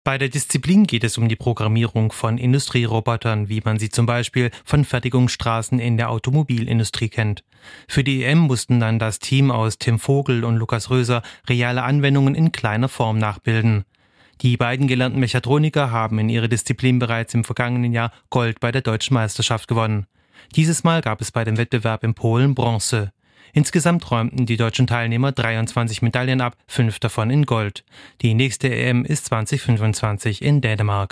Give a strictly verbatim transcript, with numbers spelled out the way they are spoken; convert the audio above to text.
Bei der Disziplin geht es um die Programmierung von Industrierobotern, wie man sie zum Beispiel von Fertigungsstraßen in der Automobilindustrie kennt. Für die E M mussten dann das Team aus Tim Vogel und Lukas Röser reale Anwendungen in kleiner Form nachbilden. Die beiden gelernten Mechatroniker haben in ihrer Disziplin bereits im vergangenen Jahr Gold bei der Deutschen Meisterschaft gewonnen. Dieses Mal gab es bei dem Wettbewerb in Polen Bronze. Insgesamt räumten die deutschen Teilnehmer dreiundzwanzig Medaillen ab, fünf davon in Gold. Die nächste E M ist zwanzig fünfundzwanzig in Dänemark.